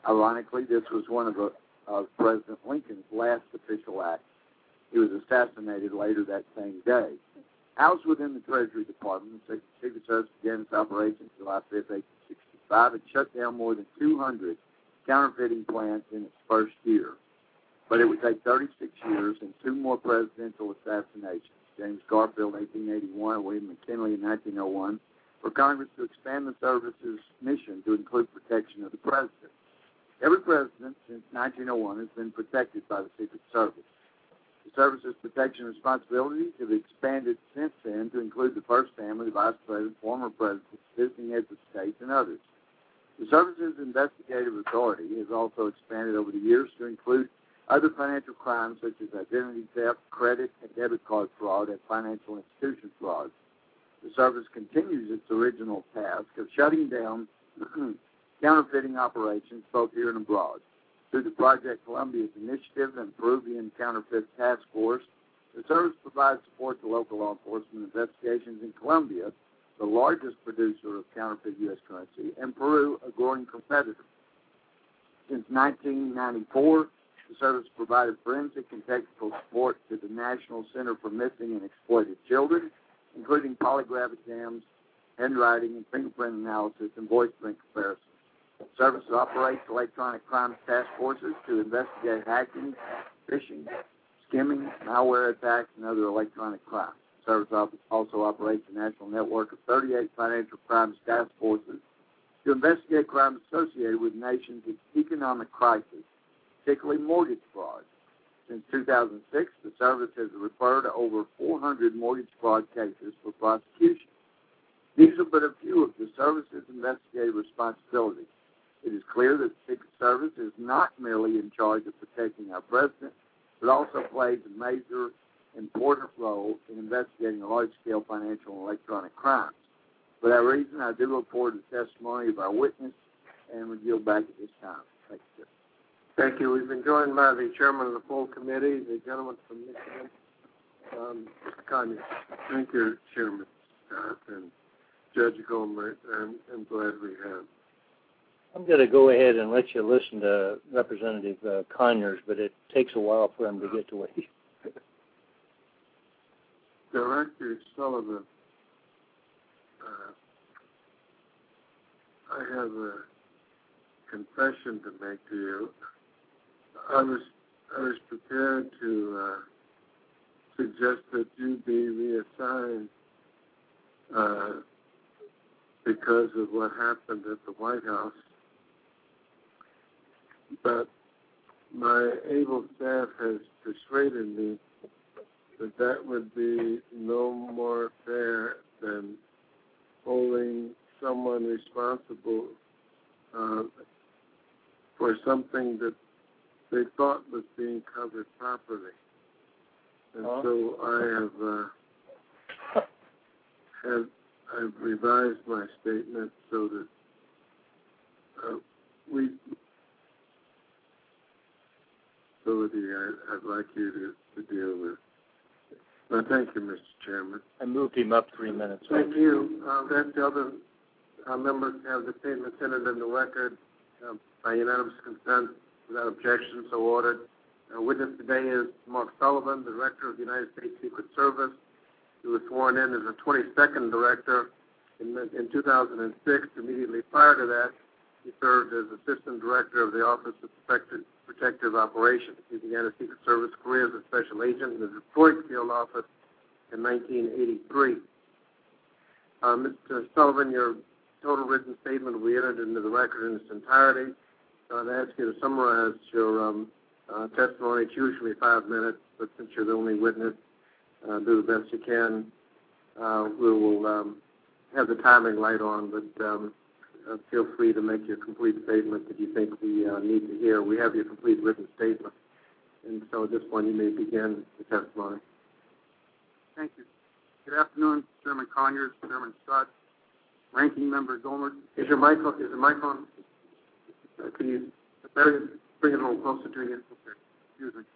Ironically, this was one of, a, of President Lincoln's last official acts. He was assassinated later that same day. Housed within the Treasury Department, the Secret Service began its operations July fifth, eighteen sixty-five, and shut down more than two hundred counterfeiting plants in its first year. But it would take thirty-six years and two more presidential assassinations, James Garfield in eighteen eighty-one and William McKinley in nineteen oh one, for Congress to expand the service's mission to include protection of the president. Every president since nineteen oh one has been protected by the Secret Service. The service's protection responsibilities have expanded since then to include the first family, the vice president, former presidents, visiting heads of states, and others. The service's investigative authority has also expanded over the years to include other financial crimes such as identity theft, credit and debit card fraud, and financial institution fraud. The service continues its original task of shutting down counterfeiting operations both here and abroad. Through the Project Columbia's initiative and Peruvian Counterfeit Task Force, the service provides support to local law enforcement investigations in Colombia, the largest producer of counterfeit U S currency, and Peru, a growing competitor. Since nineteen ninety-four, the service provided forensic and technical support to the National Center for Missing and Exploited Children, including polygraph exams, handwriting and fingerprint analysis, and voice print comparison. The service operates electronic crimes task forces to investigate hacking, phishing, skimming, malware attacks, and other electronic crimes. The service also operates a national network of thirty-eight financial crimes task forces to investigate crimes associated with nations' economic crisis, particularly mortgage fraud. Since two thousand six, the service has referred over four hundred mortgage fraud cases for prosecution. These are but a few of the service's investigative responsibilities. It is clear that the Secret Service is not merely in charge of protecting our president, but also plays a major, important role in investigating large-scale financial and electronic crimes. For that reason, I do look forward to the testimony of our witness and would yield back at this time. Thank you, sir. Thank you. We've been joined by the chairman of the full committee, the gentleman from Michigan, um, Mister Conyers. Thank you, Chairman Scott and Judge Goldberg. I'm, I'm glad we have. I'm going to go ahead and let you listen to Representative uh, Conyers, but it takes a while for him to get to where he Director Sullivan, uh, I have a confession to make to you. I was I was prepared to uh, suggest that you be reassigned uh, because of what happened at the White House. But my able staff has persuaded me that that would be no more fair than holding someone responsible uh, for something that they thought was being covered properly. And huh? so I have, uh, have I've revised my statement so that uh, we ability I, I'd like you to, to deal with. Well, thank you, Mister Chairman. I moved him up three minutes. Thank you. Uh, that the other uh, members have the statement entered in the record uh, by unanimous consent without objection, so ordered. Uh, witness today is Mark Sullivan, the Director of the United States Secret Service. He was sworn in as the twenty-second Director in, in two thousand six. Immediately prior to that, he served as Assistant Director of the Office of Protective, Protective Operations. He began his Secret Service career as a Special Agent in the Detroit Field Office in nineteen eighty-three. Uh, Mister Sullivan, your total written statement will be entered into the record in its entirety. So I'd ask you to summarize your um, uh, testimony. It's usually five minutes, but since you're the only witness, uh, do the best you can. Uh, we will um, have the timing light on, but um, uh, feel free to make your complete statement that you think we uh, need to hear. We have your complete written statement, and so at this point you may begin the testimony. Thank you. Good afternoon, Chairman Conyers, Chairman Scott, Ranking Member Gomer. Is your mic on? Is the mic on? Uh, can you better bring it a little closer to you? Okay. Excuse me.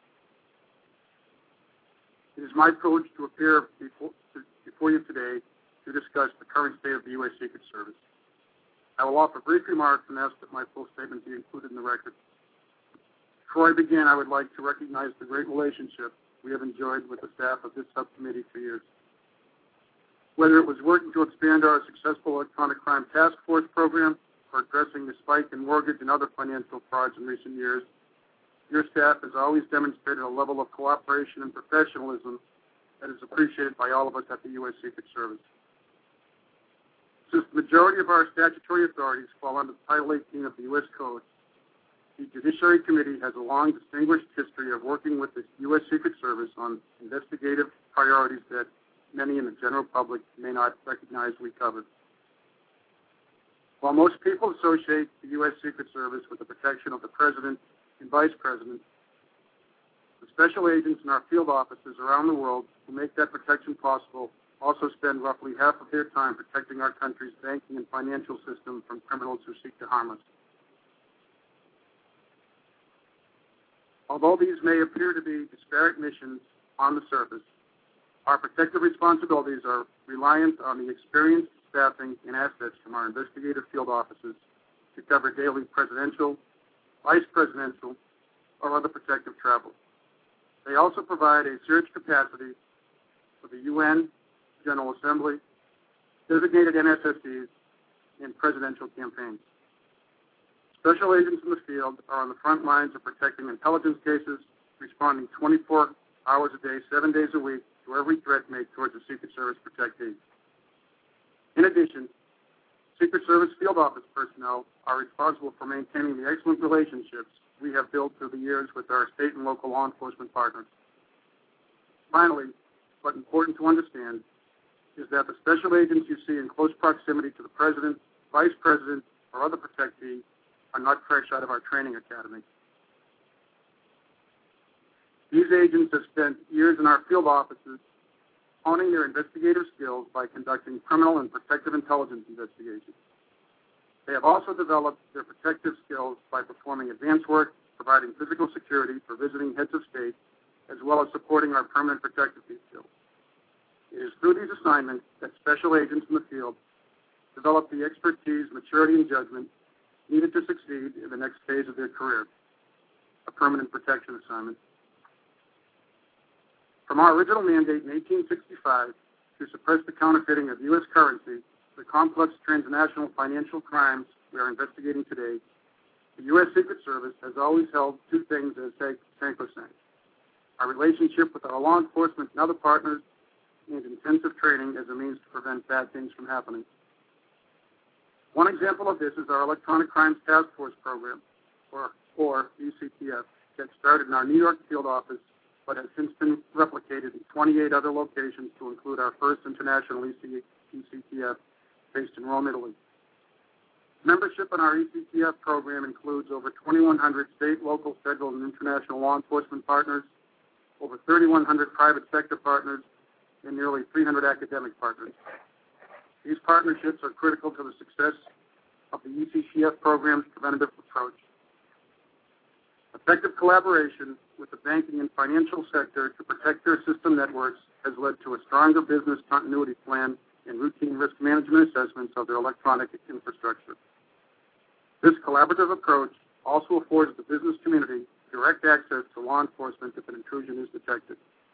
It is my privilege to appear before, to, before you today to discuss the current state of the U S Secret Service. I will offer brief remarks and ask that my full statement be included in the record. Before I begin, I would like to recognize the great relationship we have enjoyed with the staff of this subcommittee for years. Whether it was working to expand our successful electronic crime task force program or addressing the spike in mortgage and other financial frauds in recent years, your staff has always demonstrated a level of cooperation and professionalism that is appreciated by all of us at the U S Secret Service. Since the majority of our statutory authorities fall under Title eighteen of the U S Code, the Judiciary Committee has a long, distinguished history of working with the U S Secret Service on investigative priorities that many in the general public may not recognize we covered. While most people associate the U S Secret Service with the protection of the President and Vice President, the special agents in our field offices around the world who make that protection possible also spend roughly half of their time protecting our country's banking and financial system from criminals who seek to harm us. Although these may appear to be disparate missions on the surface, our protective responsibilities are reliant on the experienced staffing and assets from our investigative field offices to cover daily presidential, vice presidential, or other protective travel. They also provide a surge capacity for the U N, General Assembly, designated N S S Ds, and presidential campaigns. Special agents in the field are on the front lines of protecting intelligence cases, responding twenty-four hours a day, seven days a week to every threat made towards a Secret Service protectee. In addition, Secret Service field office personnel are responsible for maintaining the excellent relationships we have built through the years with our state and local law enforcement partners. Finally, but important to understand, is that the special agents you see in close proximity to the President, Vice President, or other protectees are not fresh out of our training academy. These agents have spent years in our field offices honing their investigative skills by conducting criminal and protective intelligence investigations. They have also developed their protective skills by performing advanced work, providing physical security for visiting heads of state, as well as supporting our permanent protective detail. It is through these assignments that special agents in the field develop the expertise, maturity, and judgment needed to succeed in the next phase of their career, a permanent protection assignment. From our original mandate in eighteen sixty-five to suppress the counterfeiting of U S currency, the complex transnational financial crimes we are investigating today, the U S Secret Service has always held two things as sacrosanct: our relationship with our law enforcement and other partners, and intensive training as a means to prevent bad things from happening. One example of this is our Electronic Crimes Task Force Program, or, or E C T F, that started in our New York field office but has since been replicated in twenty-eight other locations to include our first international E C T F based in Rome, Italy. Membership in our E C T F program includes over twenty-one hundred state, local, federal, and international law enforcement partners, over thirty-one hundred private sector partners, and nearly three hundred academic partners. These partnerships are critical to the success of the E C T F program's preventative approach. Effective collaboration with the banking and financial sector to protect their system networks has led to a stronger business continuity plan and routine risk management assessments of their electronic infrastructure. This collaborative approach also affords the business community direct access to law enforcement if an intrusion is detected.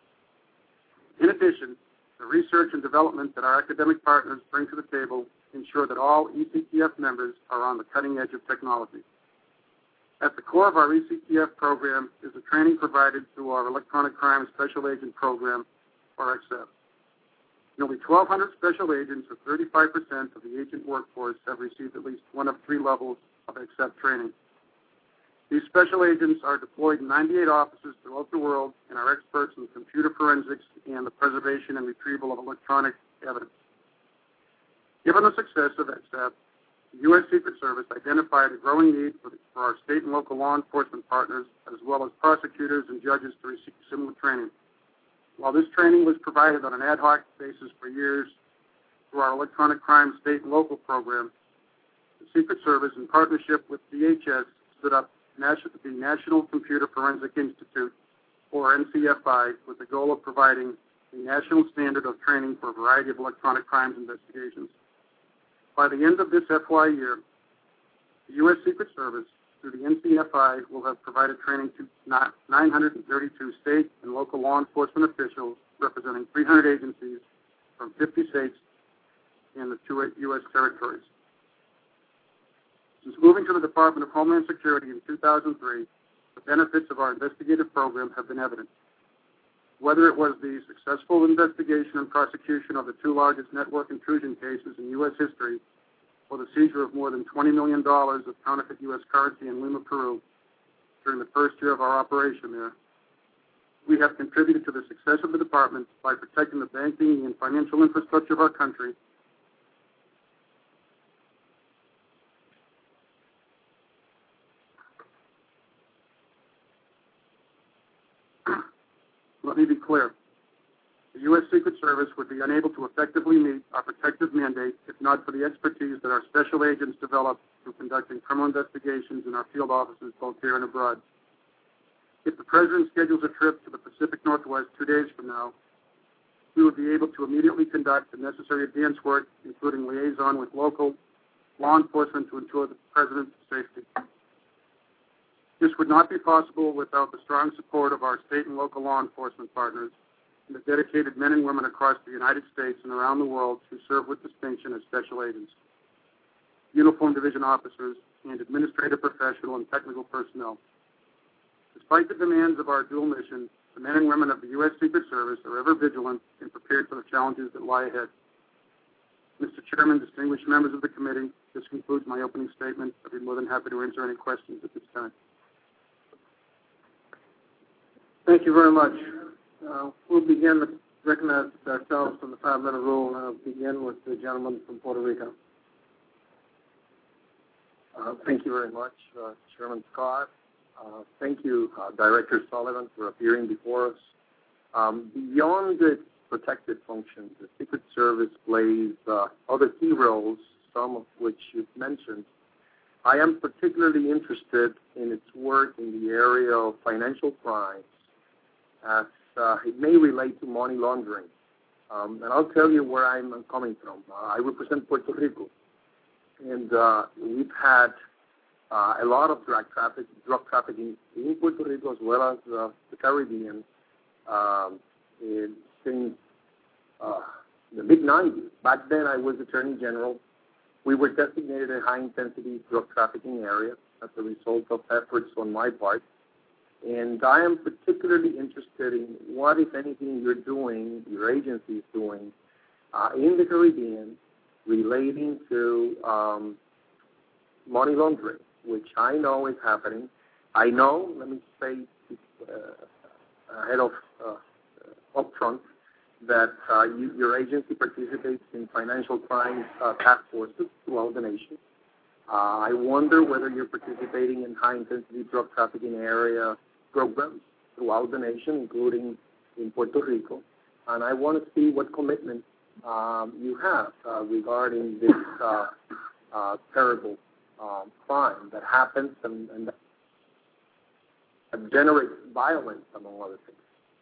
In addition, the research and development that our academic partners bring to the table ensure that all E C T F members are on the cutting edge of technology. At the core of our E C T F program is the training provided through our Electronic Crime Special Agent Program, or E X E P. Nearly twelve hundred special agents, or thirty-five percent of the agent workforce, have received at least one of three levels of E X E P training. These special agents are deployed in ninety-eight offices throughout the world and are experts in computer forensics and the preservation and retrieval of electronic evidence. Given the success of E X E P, the U S Secret Service identified a growing need for, the, for our state and local law enforcement partners, as well as prosecutors and judges, to receive similar training. While this training was provided on an ad hoc basis for years through our Electronic Crime State and Local program, the Secret Service, in partnership with D H S, stood up the National Computer Forensic Institute, or N C F I, with the goal of providing a national standard of training for a variety of electronic crimes investigations. By the end of this F Y year, The U S Secret Service, through the N C F I, will have provided training to nine hundred thirty-two state and local law enforcement officials representing three hundred agencies from fifty states and the two U S territories. Since moving to the Department of Homeland Security in two thousand three, the benefits of our investigative program have been evident. Whether it was the successful investigation and prosecution of the two largest network intrusion cases in U S history, or the seizure of more than twenty million dollars of counterfeit U S currency in Lima, Peru, during the first year of our operation there, we have contributed to the success of the department by protecting the banking and financial infrastructure of our country, Let me be clear. The U S Secret Service would be unable to effectively meet our protective mandate if not for the expertise that our special agents develop through conducting criminal investigations in our field offices both here and abroad. If the President schedules a trip to the Pacific Northwest two days from now, we would be able to immediately conduct the necessary advance work, including liaison with local law enforcement to ensure the President's safety. This would not be possible without the strong support of our state and local law enforcement partners and the dedicated men and women across the United States and around the world who serve with distinction as special agents, uniformed division officers, and administrative professional and technical personnel. Despite the demands of our dual mission, the men and women of the U S Secret Service are ever vigilant and prepared for the challenges that lie ahead. Mister Chairman, distinguished members of the committee, this concludes my opening statement. I'd be more than happy to answer any questions at this time. Thank you very much. Uh, we'll begin to recognize ourselves from the five-minute rule, and I'll begin with the gentleman from Puerto Rico. Uh, thank you very much, uh, Chairman Scott. Uh, thank you, uh, Director Sullivan, for appearing before us. Um, beyond its protective functions, the Secret Service plays uh, other key roles, some of which you've mentioned. I am particularly interested in its work in the area of financial crimes, as uh, it may relate to money laundering. Um, and I'll tell you where I'm coming from. Uh, I represent Puerto Rico, and uh, we've had uh, a lot of drug, traffic, drug trafficking in Puerto Rico as well as uh, the Caribbean um, in, since uh, the mid nineties. Back then, I was Attorney General. We were designated a high-intensity drug trafficking area as a result of efforts on my part. And I am particularly interested in what, if anything, you're doing, your agency is doing, uh, in the Caribbean relating to um, money laundering, which I know is happening. I know, let me say uh, ahead of uh, up front, that uh, you, your agency participates in financial crimes uh, task forces throughout the nation. Uh, I wonder whether you're participating in high-intensity drug trafficking area programs throughout the nation, including in Puerto Rico. And I want to see what commitment um, you have uh, regarding this uh, uh, terrible um, crime that happens and, and that generates violence, among other things.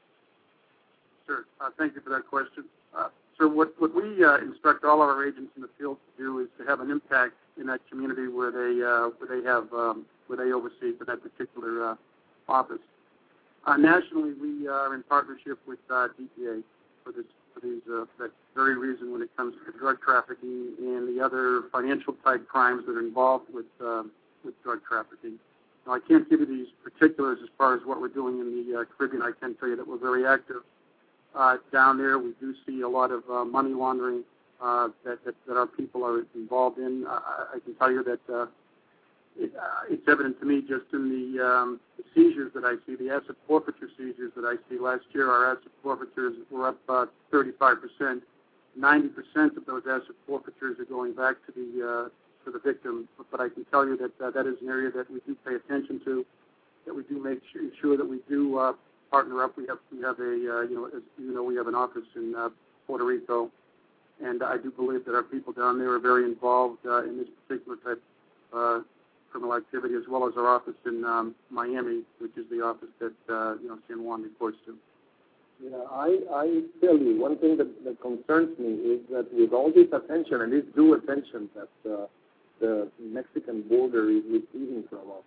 Sure. Uh, thank you for that question. Uh, so what, what we uh, instruct all of our agents in the field to do is to have an impact in that community where they uh, where they have um, where they oversee for that particular uh, office. Uh, nationally, we are in partnership with uh, D P A for this for these uh, for that very reason when it comes to drug trafficking and the other financial type crimes that are involved with uh, with drug trafficking. Now, I can't give you these particulars as far as what we're doing in the uh, Caribbean. I can tell you that we're very active uh, down there. We do see a lot of uh, money laundering uh, that, that that our people are involved in. Uh, I can tell you that uh, it, uh, it's evident to me just in the, um, the seizures that I see, the asset forfeiture seizures that I see. Last year, our asset forfeitures were up uh, thirty-five percent. ninety percent of those asset forfeitures are going back to the uh, to the victim. But, but I can tell you that uh, that is an area that we do pay attention to, that we do make sure that we do uh, partner up. We have we have a uh, you know as you know we have an office in uh, Puerto Rico, and I do believe that our people down there are very involved uh, in this particular type of uh, criminal activity, as well as our office in um, Miami, which is the office that uh, you know San Juan reports to. Yeah, I, I tell you, one thing that, that concerns me is that with all this attention and this due attention that uh, the Mexican border is receiving from us.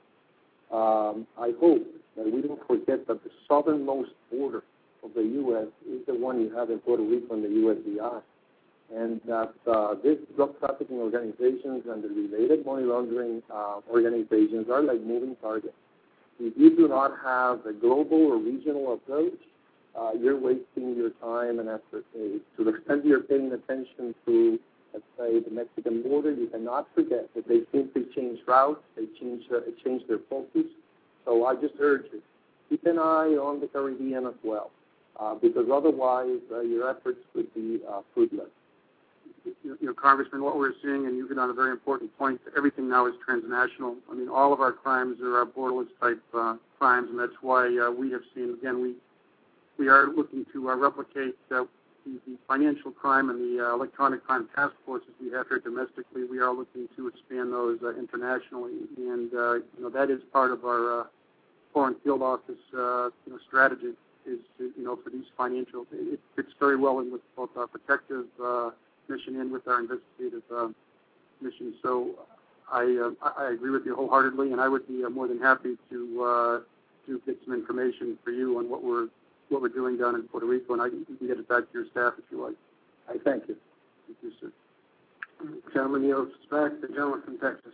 Um, I hope that we don't forget that the southernmost border of the U S is the one you have in Puerto Rico and the U S D I, and that uh, these drug trafficking organizations and the related money laundering uh, organizations are like moving targets. If you do not have a global or regional approach, uh, you're wasting your time and effort. Uh, to the extent you're paying attention to, let's say, the Mexican border, you cannot forget that they simply change routes, they change, uh, change their focus. So I just urge you, keep an eye on the Caribbean as well, uh, because otherwise uh, your efforts could be uh, fruitless. You know, Congressman, what we're seeing, and you've hit on a very important point, everything now is transnational. I mean, all of our crimes are uh, borderless type uh, crimes, and that's why uh, we have seen, again, we we are looking to uh, replicate uh, the, the financial crime and the uh, electronic crime task forces we have here domestically. We are looking to expand those uh, internationally, and uh, you know that is part of our uh, Foreign Field Office uh, you know, strategy. Is to, you know for these financial, it fits very well in with both our protective uh, mission and with our investigative uh, mission. So I uh, I agree with you wholeheartedly, and I would be uh, more than happy to uh, to get some information for you on what we're what we're doing down in Puerto Rico, and I can, you can get it back to your staff if you like. I thank you. Thank you, sir. Gentleman yields back. The gentleman from Texas.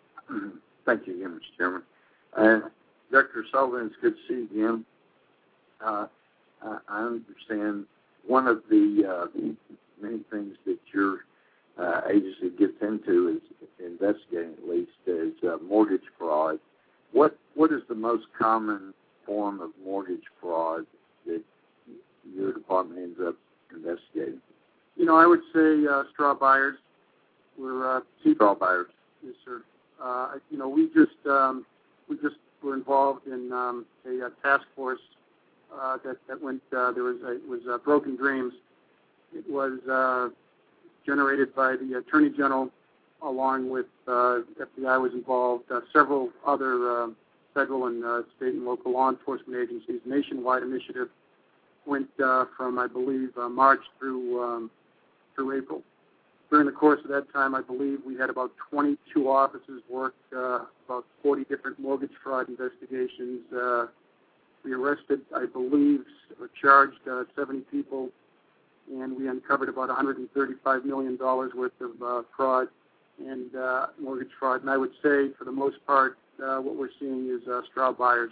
Thank you again, Mister Chairman. Uh, Director Sullivan, it's good to see you again. Uh, I, I understand one of the uh, many things that your uh, agency gets into is investigating, at least, is uh, mortgage fraud. What what is the most common form of mortgage fraud that your department ends up investigating? You know, I would say uh, straw buyers. We're uh, straw buyers. Yes, sir. Uh, you know, we just um, we just were involved in um, a, a task force uh, that that went. Uh, there was a, it was uh, Broken Dreams. It was uh, generated by the Attorney General, along with uh, F B I was involved. Uh, several other uh, federal and uh, state and local law enforcement agencies. Nationwide initiative went uh, from, I believe, uh, March through um, through April. During the course of that time, I believe we had about twenty-two officers work, uh, about forty different mortgage fraud investigations. Uh, we arrested, I believe, or charged uh, seventy people, and we uncovered about one hundred thirty-five million dollars worth of uh, fraud and uh, mortgage fraud. And I would say, for the most part, uh, what we're seeing is uh, straw buyers.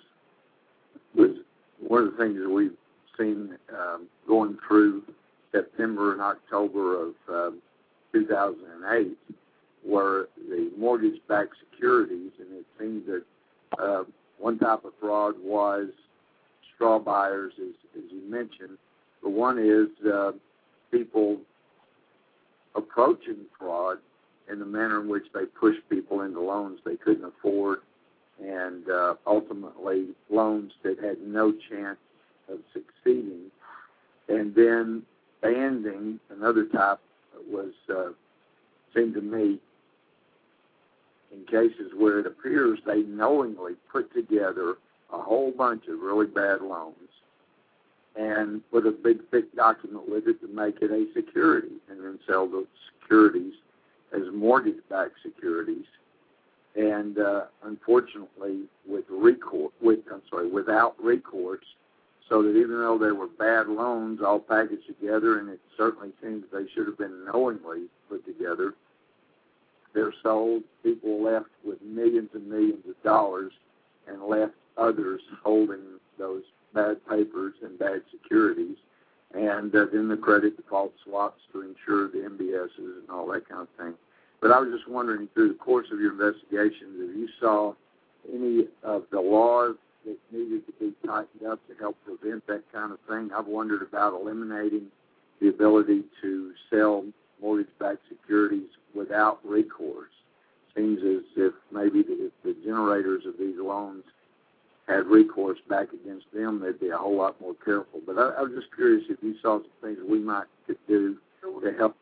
One of the things that we've seen um, going through September and October of um, two thousand eight were the mortgage-backed securities, and it seems that uh, one type of fraud was straw buyers, as, as you mentioned. But one is uh, people approaching fraud in the manner in which they push people into loans they couldn't afford, and uh, ultimately loans that had no chance of succeeding. And then banding, another type, was, uh, seemed to me, in cases where it appears they knowingly put together a whole bunch of really bad loans and put a big, thick document with it to make it a security, and then sell those securities as mortgage-backed securities. And uh, unfortunately, with recourse, with I'm sorry, without recourse, so that even though they were bad loans all packaged together, and it certainly seems they should have been knowingly put together, they're sold. People left with millions and millions of dollars, and left others holding those bad papers and bad securities, and uh, then the credit default swaps to insure the M B Ss and all that kind of thing. But I was just wondering, through the course of your investigations, if you saw any of the laws that needed to be tightened up to help prevent that kind of thing. I've wondered about eliminating the ability to sell mortgage-backed securities without recourse. Seems as if maybe the, if the generators of these loans had recourse back against them, they'd be a whole lot more careful. But I, I was just curious if you saw some things we might could do to help.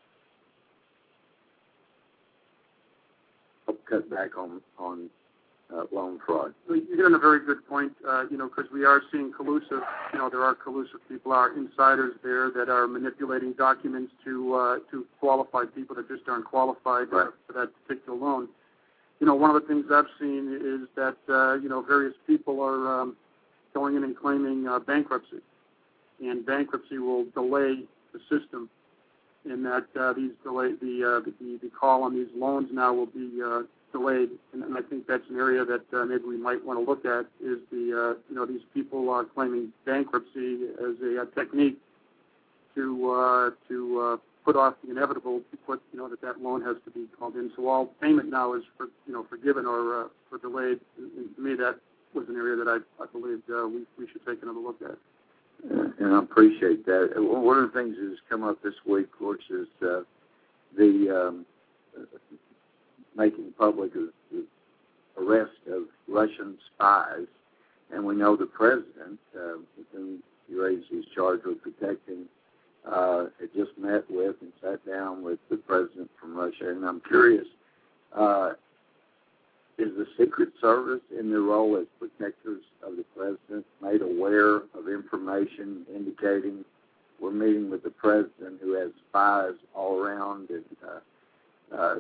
help cut back on on uh, loan fraud. You're hitting a very good point, uh, you know, because we are seeing collusive, you know, there are collusive people, are insiders there that are manipulating documents to uh, to qualify people that just aren't qualified right. uh, for that particular loan. You know, one of the things I've seen is that, uh, you know, various people are um, going in and claiming uh, bankruptcy, and bankruptcy will delay the system, in that uh, these delay the, uh, the the call on these loans now will be uh, delayed, and, and I think that's an area that uh, maybe we might want to look at, is the uh, you know, these people uh, claiming bankruptcy as a, a technique to uh, to uh, put off the inevitable, put, you know, that that loan has to be called in. So all payment now is for, you know, forgiven or uh, for delayed. And to me, that was an area that I, I believed uh, we, we should take another look at. Uh, and I appreciate that. One of the things that has come up this week, of course, is uh, the um, making public of the arrest of Russian spies. And we know the president, uh, with whom he raised his charge with protecting, uh, had just met with and sat down with the president from Russia. And I'm curious, uh, is the Secret Service, in their role as protectors of the president, made aware of information indicating we're meeting with the president who has spies all around? And uh, uh,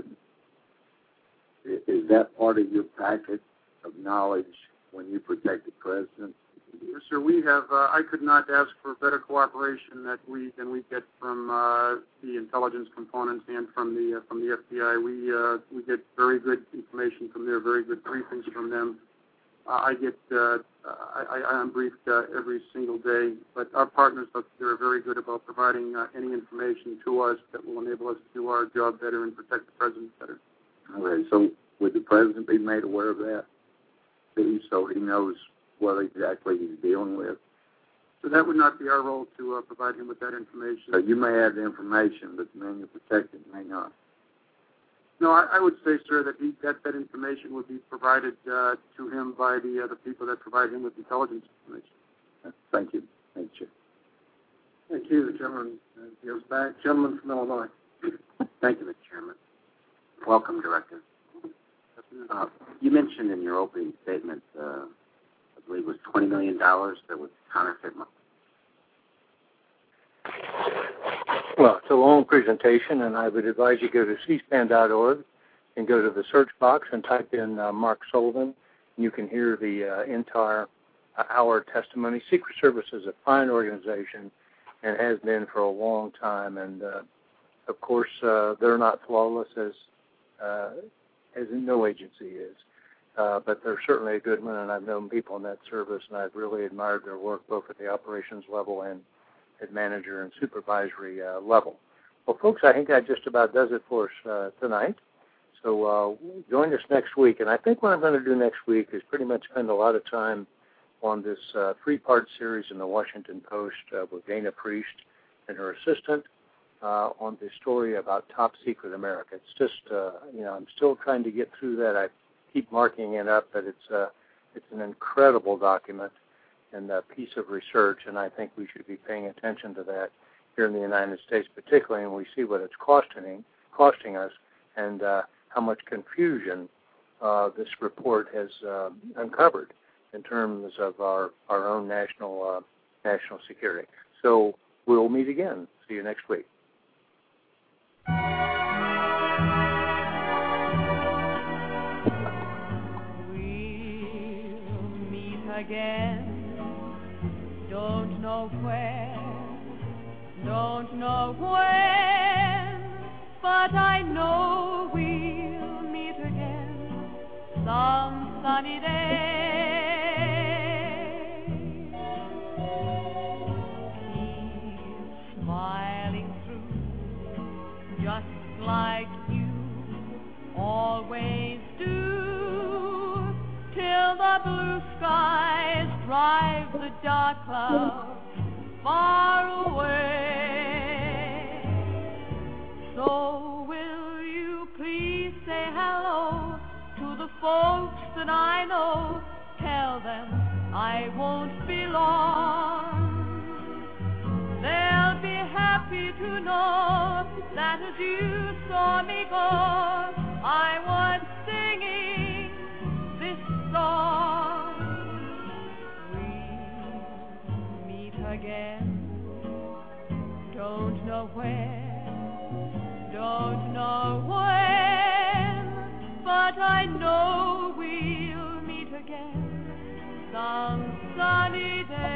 is that part of your packet of knowledge when you protect the president? Yes, sir. We have. Uh, I could not ask for better cooperation that we than we get from uh, the intelligence components and from the uh, from the F B I. We uh, we get very good information from there, very good briefings from them. Uh, I get. Uh, I, I am briefed uh, every single day. But our partners, they're very good about providing uh, any information to us that will enable us to do our job better and protect the president better. Okay. So would the president be made aware of that, so he knows what exactly he's dealing with? So that would not be our role to uh, provide him with that information. So you may have the information, but the man you're protecting may not. No, I, I would say, sir, that he, that, that information would be provided uh, to him by the uh, the people that provide him with intelligence information. Thank you. Thank you. Thank you. The gentleman uh, goes back. Gentleman from Illinois. Thank you, Mister Chairman. Welcome, Director. Uh, you mentioned in your opening statement, uh, I believe it was twenty million dollars that was counterfeit money. Well, it's a long presentation, and I would advise you go to c span dot org and go to the search box and type in uh, Mark Sullivan, and you can hear the uh, entire uh, hour testimony. Secret Service is a fine organization and has been for a long time, and uh, of course uh, they're not flawless as uh, as no agency is. Uh, but they're certainly a good one, and I've known people in that service, and I've really admired their work both at the operations level and at manager and supervisory uh, level. Well, folks, I think that just about does it for us uh, tonight. So uh, join us next week, and I think what I'm going to do next week is pretty much spend a lot of time on this uh, three-part series in the Washington Post uh, with Dana Priest and her assistant uh, on the story about Top Secret America. It's just, uh, you know, I'm still trying to get through that. I keep marking it up, but it's uh, it's an incredible document and a piece of research, and I think we should be paying attention to that here in the United States, particularly when we see what it's costing costing us and uh, how much confusion uh, this report has uh, uncovered in terms of our, our own national uh, national security. So we'll meet again. See you next week. Again, don't know where, don't know when, but I know we'll meet again some sunny day. Keep smiling through, just like you always do, till the blue skies drive the dark clouds far away. So will you please say hello to the folks that I know? Tell them I won't be long. They'll be happy to know that as you saw me go, I was singing this again. Don't know where, don't know when, but I know we'll meet again some sunny day.